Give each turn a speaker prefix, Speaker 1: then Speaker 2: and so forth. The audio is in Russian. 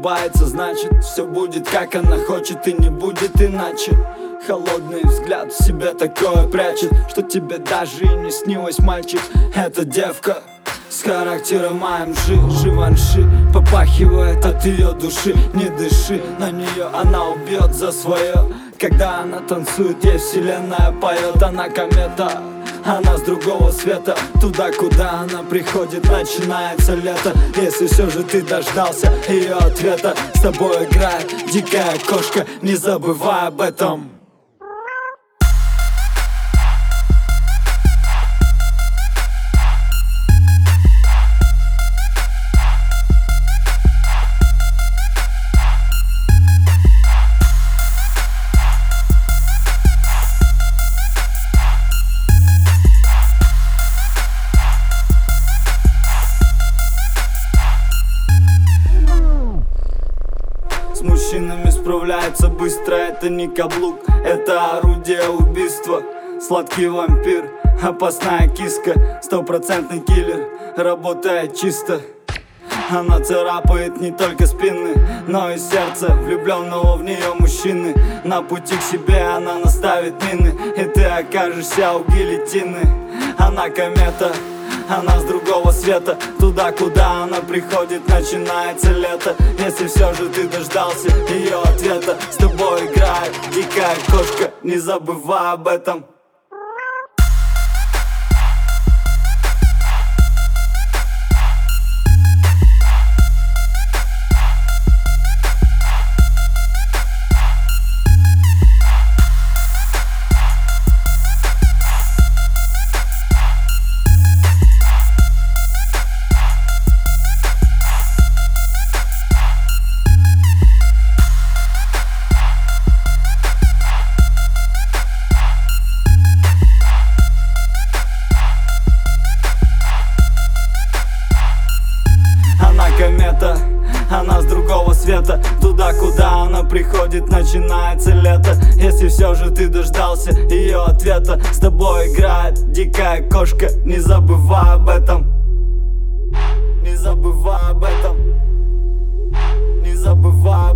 Speaker 1: улыбается, значит все будет как она хочет и не будет иначе. Холодный взгляд в себе такое прячет, что тебе даже и не снилось, мальчик. Эта девка с характером AMG, Живанши, попахивает от ее души. Не дыши на нее, она убьет за свое. Когда она танцует, ей вселенная поет. Она комета, она с другого света. Туда, куда она приходит, начинается лето. Если все же ты дождался ее ответа, с тобой играет дикая кошка, не забывай об этом. С мужчинами справляется быстро, это не каблук, это орудие убийства. Сладкий вампир, опасная киска, стопроцентный киллер, работает чисто. Она царапает не только спины, но и сердце влюбленного в нее мужчины. На пути к себе она наставит мины, и ты окажешься у гильотины. Она комета, она с другого света. Туда, куда она приходит, начинается лето. Если все же ты дождался ее ответа, с тобой играет дикая кошка, не забывай об этом. Комета, она с другого света. Туда, куда она приходит, начинается лето. Если все же ты дождался ее ответа, с тобой играет дикая кошка, не забывай об этом. Не забывай об этом. Не забывай